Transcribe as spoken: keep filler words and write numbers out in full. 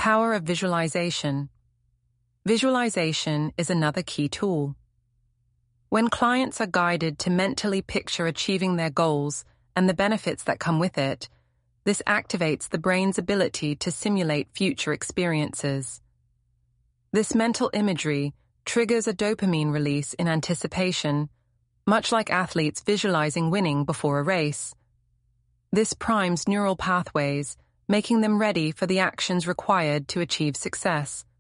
power of visualization. Visualization is another key tool. When clients are guided to mentally picture achieving their goals and the benefits that come with it, this activates the brain's ability to simulate future experiences. This mental imagery triggers a dopamine release in anticipation, much like athletes visualizing winning before a race. This primes neural pathways, making them ready for the actions required to achieve success.